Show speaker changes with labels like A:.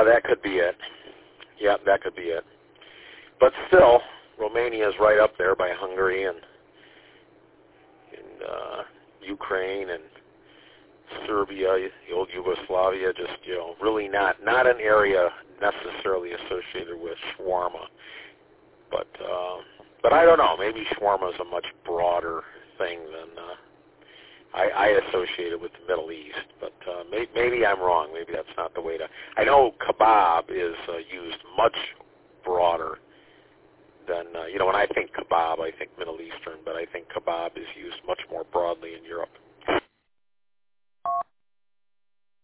A: that could be it. Yeah, that could be it. But still, Romania is right up there by Hungary and Ukraine and Serbia, the old Yugoslavia. Just really not an area necessarily associated with shawarma. But I don't know. Maybe shawarma is a much broader thing than I associate it with the Middle East. But maybe I'm wrong. Maybe that's not the way to. I know kebab is used much broader than when I think kebab, I think Middle Eastern. But I think kebab is used much more broadly in Europe.